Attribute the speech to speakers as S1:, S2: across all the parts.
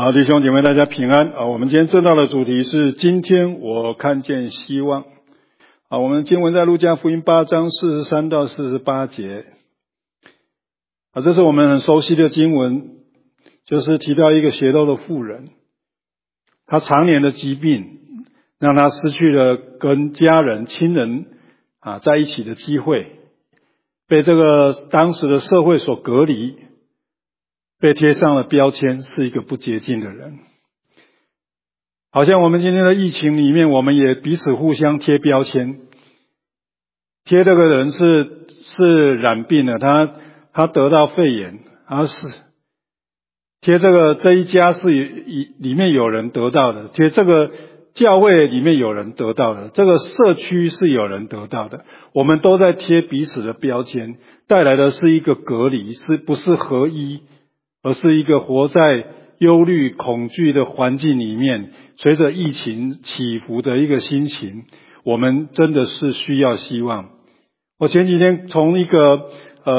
S1: 好，弟兄姐妹，大家平安啊！我们今天正道的主题是今天我看见希望啊。我们经文在路加福音8章43到48节啊，这是我们很熟悉的经文，就是提到一个血漏的妇人，她常年的疾病让她失去了跟家人亲人在一起的机会，被这个当时的社会所隔离，被贴上了标签，是一个不洁净的人。好像我们今天的疫情里面，我们也彼此互相贴标签，贴这个人是染病了，他得到肺炎，是贴这一家是里面有人得到的，贴这个教会里面有人得到的，这个社区是有人得到的，我们都在贴彼此的标签，带来的是一个隔离，不是合一，而是一个活在忧虑恐惧的环境里面，随着疫情起伏的一个心情，我们真的是需要希望。我前几天从一个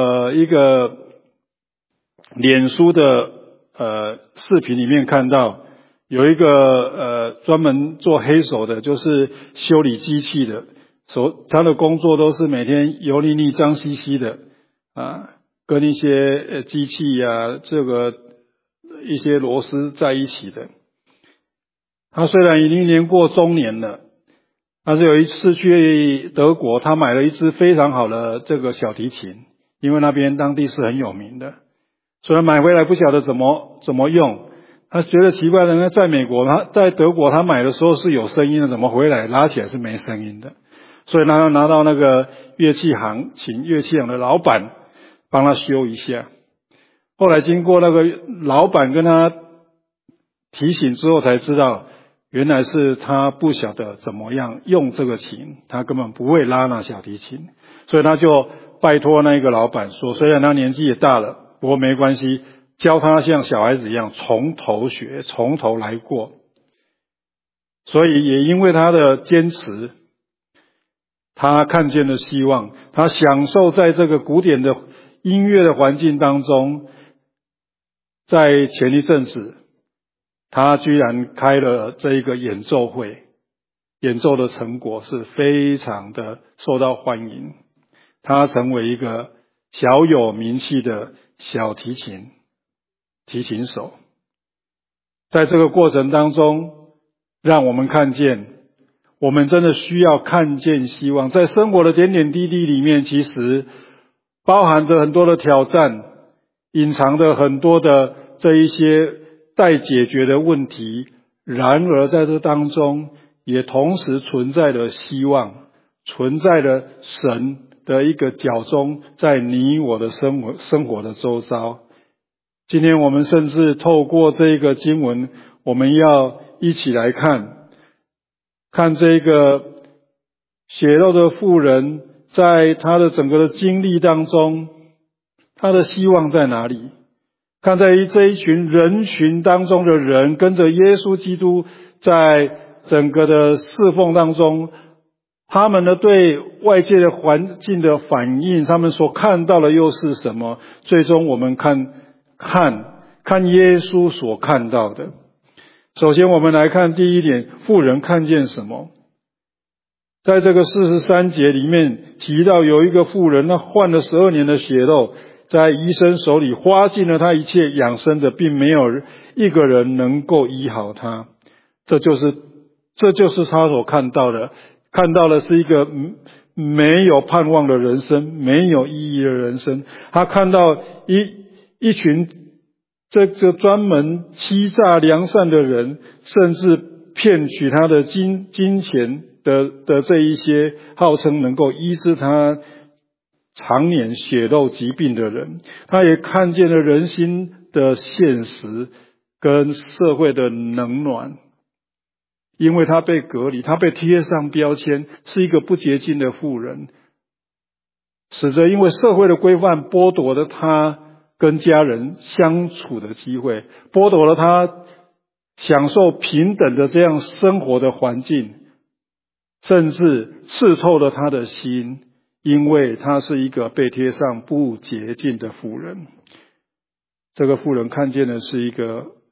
S1: 脸书的视频里面看到，有一个专门做黑手的，就是修理机器的，他的工作都是每天油腻腻脏兮兮的跟一些机器这个一些螺丝在一起的。他虽然已经年过中年了，但是有一次去德国，他买了一支非常好的这个小提琴，因为那边当地是很有名的。虽然买回来不晓得怎么用，他觉得奇怪的，在美国在德国他买的时候是有声音的，怎么回来拉起来是没声音的？所以他要拿到那个乐器行的老板帮他修一下。后来经过那个老板跟他提醒之后，才知道原来是他不晓得怎么样用这个琴，他根本不会拉那小提琴，所以他就拜托那个老板说，虽然他年纪也大了，不过没关系，教他像小孩子一样从头学，从头来过。所以也因为他的坚持，他看见了希望，他享受在这个古典的音乐的环境当中。在前一阵子，他居然开了这一个演奏会，演奏的成果是非常的受到欢迎，他成为一个小有名气的小提琴手。在这个过程当中，让我们看见我们真的需要看见希望，在生活的点点滴滴里面，其实包含着很多的挑战，隐藏着很多的这一些待解决的问题，然而在这当中也同时存在了希望，存在了神的一个脚踪在你我的生活的周遭。今天我们甚至透过这个经文，我们要一起来看这个血漏的妇人，在她的整个的经历当中，她的希望在哪里？看在这一群人群当中的人，跟着耶稣基督在整个的侍奉当中，他们的对外界的环境的反应，他们所看到的又是什么？最终我们看耶稣所看到的。首先我们来看第一点，妇人看见什么？在这个43节里面提到有一个妇人，她患了12年的血漏，在医生手里花尽了她一切养生的，并没有一个人能够医好她。这就是她所看到的，看到的是一个没有盼望的人生，没有意义的人生。她看到一群这专门欺诈良善的人，甚至骗取他的金钱的这一些号称能够医治他常年血漏疾病的人。他也看见了人心的现实跟社会的冷暖，因为他被隔离，他被贴上标签，是一个不洁净的妇人，使得因为社会的规范剥夺了他跟家人相处的机会，剥夺了他享受平等的这样生活的环境，甚至刺透了他的心，因为他是一个被贴上不洁净的妇人。这个妇人看见的是一个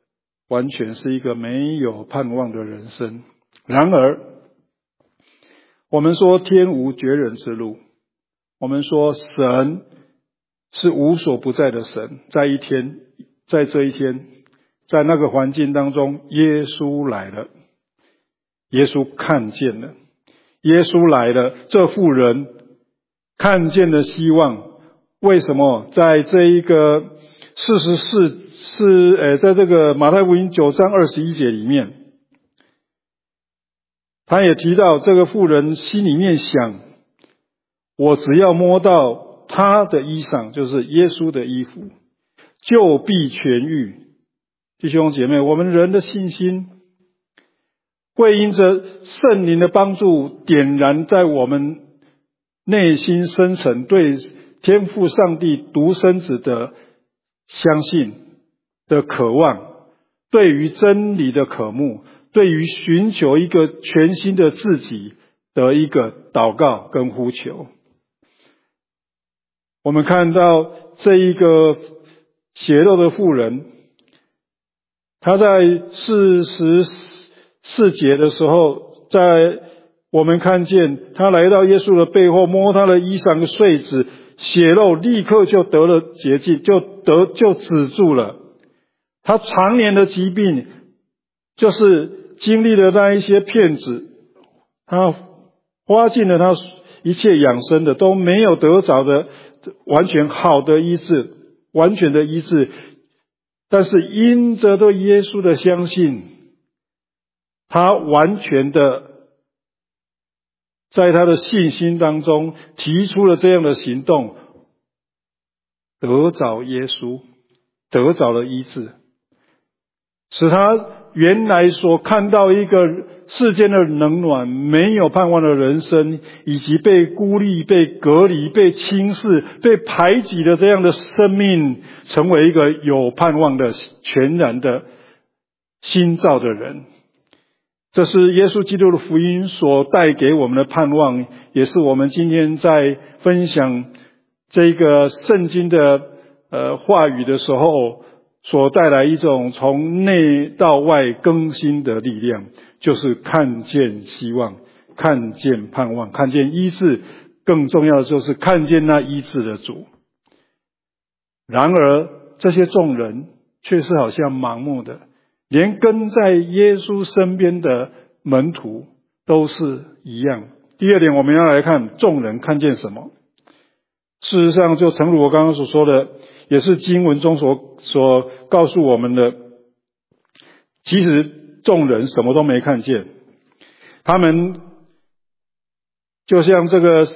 S1: 完全是一个没有盼望的人生。然而，我们说天无绝人之路，我们说神是无所不在的神，在这一天，在那个环境当中，耶稣来了，耶稣看见了，耶稣来了，这妇人看见了希望。为什么在这一个在这个马太福音9章21节里面，他也提到这个妇人心里面想，我只要摸到他的衣裳，就是耶稣的衣服，就必痊愈。弟兄姐妹，我们人的信心会因着圣灵的帮助点燃在我们内心深层对天父上帝独生子的相信的渴望，对于真理的渴慕，对于寻求一个全新的自己的一个祷告跟呼求。我们看到这一个血肉的妇人，她在44节的时候，我们看见她来到耶稣的背后，摸他的衣裳的穗子，血肉立刻就得了洁净，就止住了。他常年的疾病，就是经历了那一些骗子，他花尽了他一切养生的，都没有得着的完全好的医治，完全的医治。但是因着对耶稣的相信，他完全的在他的信心当中提出了这样的行动，得着耶稣，得着了医治，使他原来所看到一个世间的冷暖，没有盼望的人生，以及被孤立、被隔离、被轻视、被排挤的这样的生命，成为一个有盼望的全然的新造的人。这是耶稣基督的福音所带给我们的盼望，也是我们今天在分享这个圣经的话语的时候所带来一种从内到外更新的力量，就是看见希望，看见盼望，看见医治，更重要的就是看见那医治的主。然而这些众人却是好像盲目的，连跟在耶稣身边的门徒都是一样。第二点，我们要来看众人看见什么。事实上，就诚如我刚刚所说的，也是经文中所告诉我们的，其实众人什么都没看见。他们就像这个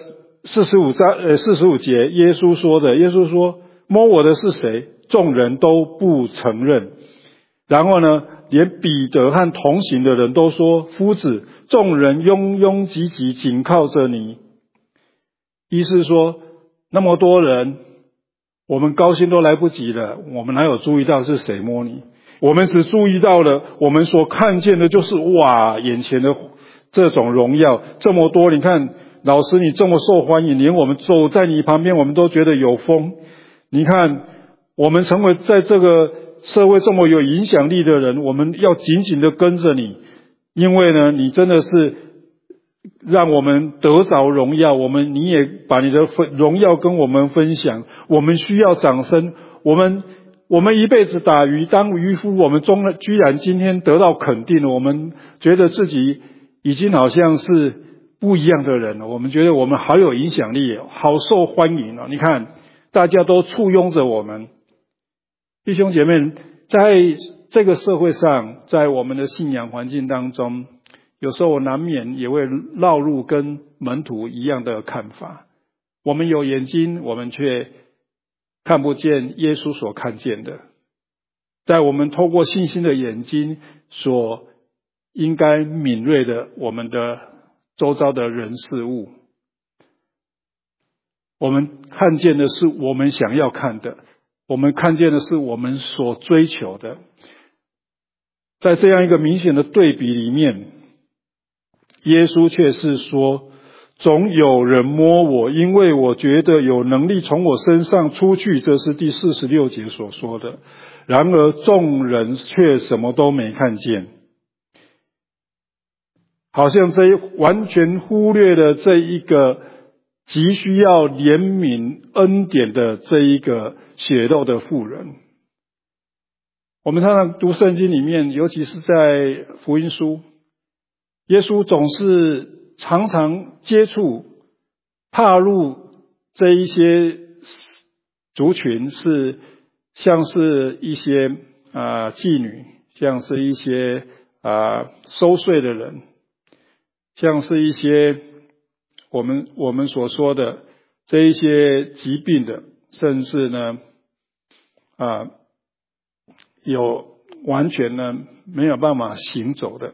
S1: 45节耶稣说的，耶稣说，摸我的是谁？众人都不承认。然后呢，连彼得和同行的人都说，夫子，众人拥拥挤挤紧靠着你。意思是说，那么多人，我们高兴都来不及了，我们哪有注意到是谁摸你？我们只注意到了我们所看见的就是哇，眼前的这种荣耀这么多。你看老师你这么受欢迎，连我们走在你旁边我们都觉得有风。你看我们成为在这个社会这么有影响力的人，我们要紧紧的跟着你，因为呢你真的是让我们得着荣耀，你也把你的荣耀跟我们分享，我们需要掌声。我们一辈子打鱼当渔夫，我们居然今天得到肯定了，我们觉得自己已经好像是不一样的人了，我们觉得我们好有影响力，好受欢迎了。你看大家都簇拥着我们。弟兄姐妹，在这个社会上，在我们的信仰环境当中，有时候我难免也会落入跟门徒一样的看法。我们有眼睛，我们却看不见耶稣所看见的。在我们透过信心的眼睛所应该敏锐的我们的周遭的人事物，我们看见的是我们想要看的，我们看见的是我们所追求的。在这样一个明显的对比里面，耶稣却是说，总有人摸我，因为我觉得有能力从我身上出去，这是第46节所说的。 然而众人却什么都没看见。好像完全忽略了这一个急需要怜悯恩典的这一个血肉的妇人。我们常常读圣经里面，尤其是在福音书，耶稣总是常常接触踏入这一些族群，是像是一些妓女，像是一些收税的人，像是一些我们所说的这一些疾病的，甚至呢有完全呢没有办法行走的，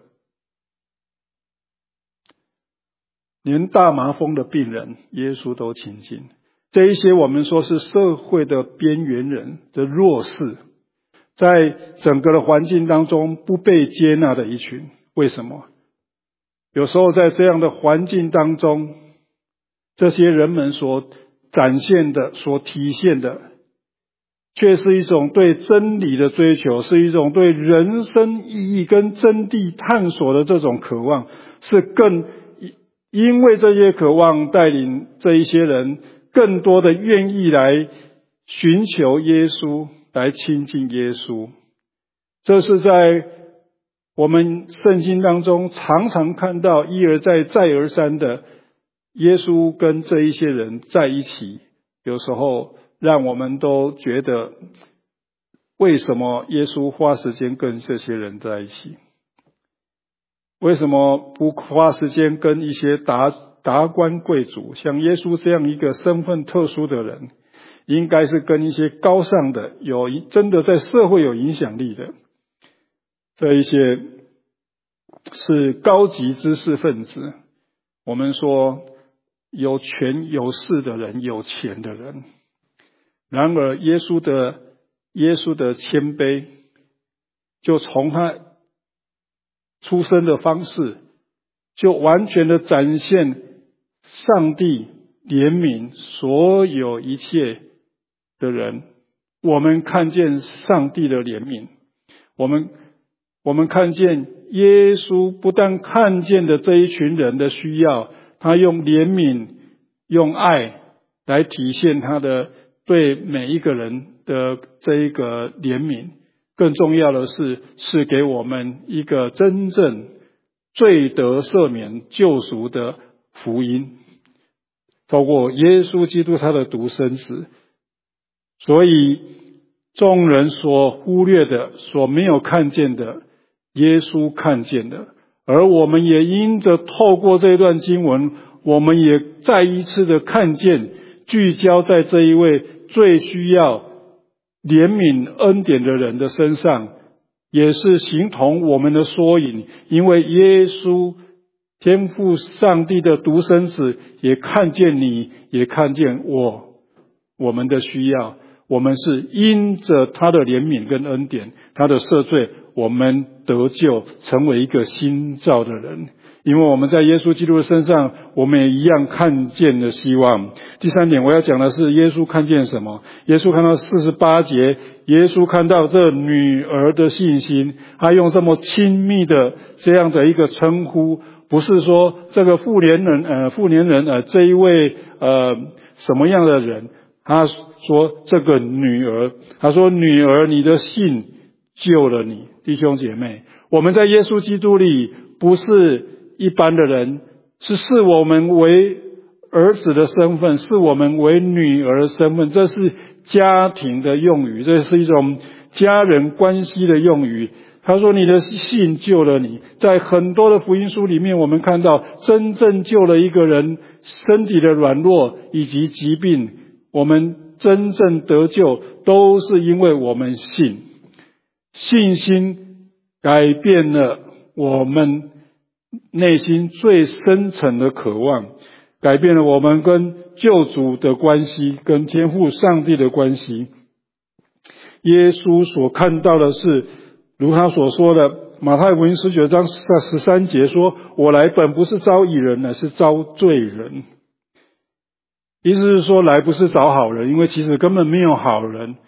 S1: 连大麻风的病人耶稣都亲近。这一些我们说是社会的边缘人的弱势，在整个的环境当中不被接纳的一群。为什么？有时候在这样的环境当中，这些人们所展现的、所体现的，却是一种对真理的追求，是一种对人生意义跟真谛探索的这种渴望，是更因为这些渴望带领这一些人更多的愿意来寻求耶稣，来亲近耶稣。这是在我们圣经当中常常看到一而再再而三的耶稣跟这一些人在一起，有时候让我们都觉得为什么耶稣花时间跟这些人在一起？为什么不花时间跟一些达官贵族，像耶稣这样一个身份特殊的人，应该是跟一些高尚的、真的在社会有影响力的这一些是高级知识分子，我们说有权有势的人，有钱的人。然而耶稣的谦卑，就从他出生的方式，就完全的展现上帝怜悯所有一切的人。我们看见上帝的怜悯，我们看见耶稣不但看见的这一群人的需要，他用怜悯、用爱来体现他的对每一个人的这一个怜悯。更重要的是给我们一个真正罪得赦免救赎的福音，透过耶稣基督他的独生子。所以众人所忽略的、所没有看见的，耶稣看见的。而我们也因着透过这段经文，我们也再一次的看见，聚焦在这一位最需要怜悯恩典的人的身上，也是形同我们的缩影。因为耶稣天父上帝的独生子也看见你，也看见我们的需要。我们是因着他的怜悯跟恩典，他的赦罪，我们得救，成为一个新造的人。因为我们在耶稣基督的身上，我们也一样看见了希望。第三点我要讲的是，耶稣看见什么？耶稣看到48节，耶稣看到这女儿的信心，他用这么亲密的这样的一个称呼，不是说这个妇年人这一位什么样的人，他说这个女儿，他说女儿，你的信救了你。弟兄姐妹，我们在耶稣基督里不是一般的人，视我们为儿子的身份，视我们为女儿的身份，这是家庭的用语，这是一种家人关系的用语。他说你的信救了你。在很多的福音书里面，我们看到真正救了一个人身体的软弱以及疾病，我们真正得救都是因为我们信。信心改变了我们内心最深层的渴望，改变了我们跟救主的关系，跟天父上帝的关系。耶稣所看到的是，如他所说的，马太福音19章13节说，我来本不是招义人，乃是招罪人。意思是说，来不是找好人，因为其实根本没有好人。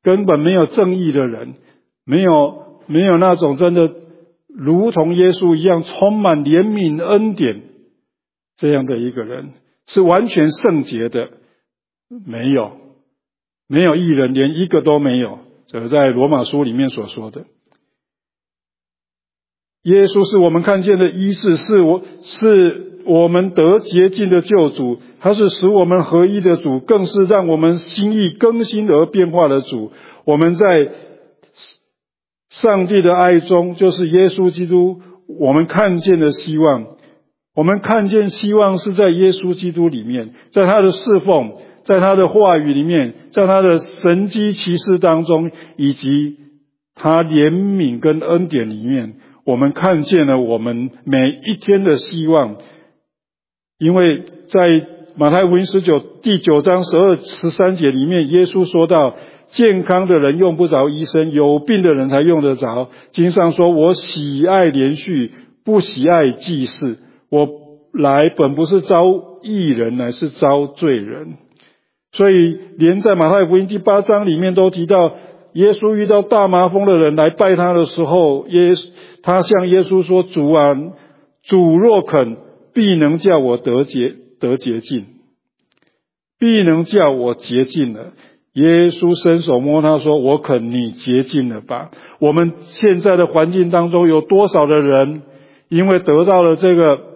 S1: 根本没有正义的人，没有那种真的如同耶稣一样充满怜悯恩典这样的一个人，是完全圣洁的，没有义人，连一个都没有。这在罗马书里面所说的。耶稣是我们看见的医治，是我们得洁净的救主，他是使我们合一的主，更是让我们心意更新而变化的主。我们在上帝的爱中，就是耶稣基督，我们看见的希望。我们看见希望是在耶稣基督里面，在他的侍奉，在他的话语里面，在他的神迹奇事当中，以及他怜悯跟恩典里面，我们看见了我们每一天的希望。因为在马太福音第9章12、13节里面，耶稣说到，健康的人用不着医生，有病的人才用得着。经上说，我喜爱连续，不喜爱祭祀。我来本不是招义人，乃是招罪人。所以连在马太福音第8章里面都提到，耶稣遇到大麻风的人来拜他的时候，他向耶稣说，主啊，主若肯，必能叫我得洁净，必能叫我洁净了。耶稣伸手摸他说，我肯，你洁净了吧。我们现在的环境当中有多少的人因为得到了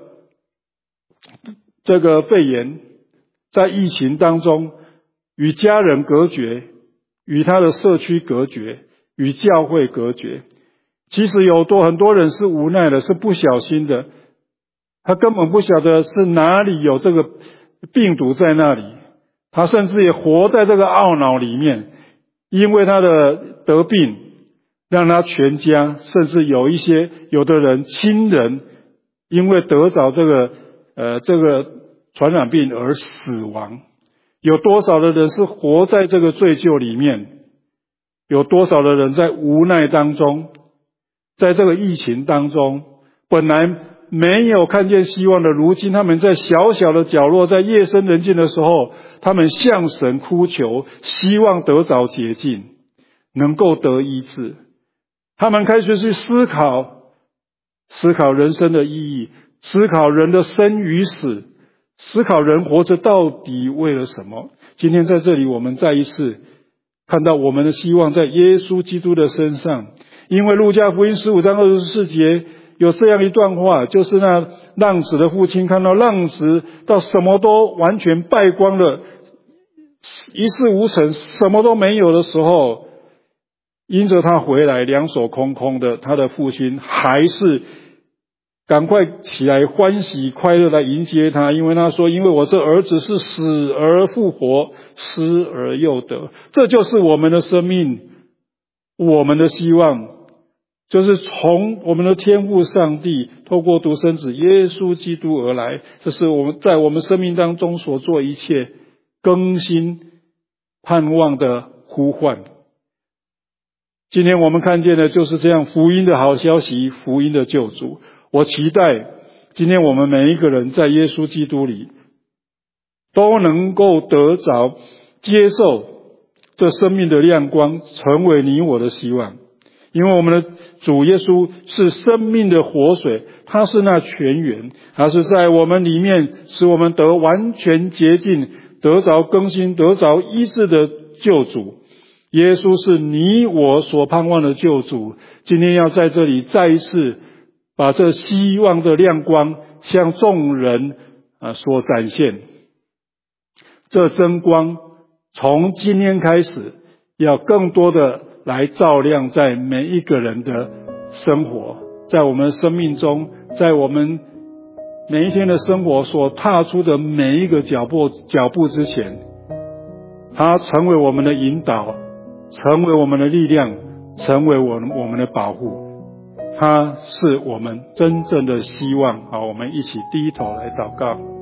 S1: 这个肺炎，在疫情当中与家人隔绝，与他的社区隔绝，与教会隔绝。其实很多人是无奈的，是不小心的，他根本不晓得是哪里有这个病毒在那里，他甚至也活在这个懊恼里面，因为他的得病，让他全家，甚至有的人亲人，因为得着这个传染病而死亡。有多少的人是活在这个罪疚里面？有多少的人在无奈当中，在这个疫情当中，本来没有看见希望的，如今他们在小小的角落，在夜深人静的时候，他们向神哭求，希望得着洁净，能够得医治。他们开始去思考人生的意义，思考人的生与死，思考人活着到底为了什么。今天在这里，我们再一次看到我们的希望在耶稣基督的身上。因为路加福音15章24节有这样一段话，就是那浪子的父亲看到浪子到什么都完全败光了，一事无成，什么都没有的时候，因着他回来两手空空的，他的父亲还是赶快起来欢喜快乐来迎接他。因为他说，因为我这儿子是死而复活，失而又得。这就是我们的生命，我们的希望，就是从我们的天父上帝透过独生子耶稣基督而来。这是我们在我们生命当中所做一切更新盼望的呼唤。今天我们看见的就是这样福音的好消息，福音的救主。我期待今天我们每一个人在耶稣基督里都能够得着接受这生命的亮光，成为你我的希望。因为我们的主耶稣是生命的活水，他是那泉源，他是在我们里面使我们得完全洁净，得着更新，得着医治的救主。耶稣是你我所盼望的救主。今天要在这里再一次把这希望的亮光向众人所展现。这真光从今天开始要更多的来照亮在每一个人的生活，在我们生命中，在我们每一天的生活所踏出的每一个脚步之前，它成为我们的引导，成为我们的力量，成为我们的保护。它是我们真正的希望。好，我们一起低头来祷告。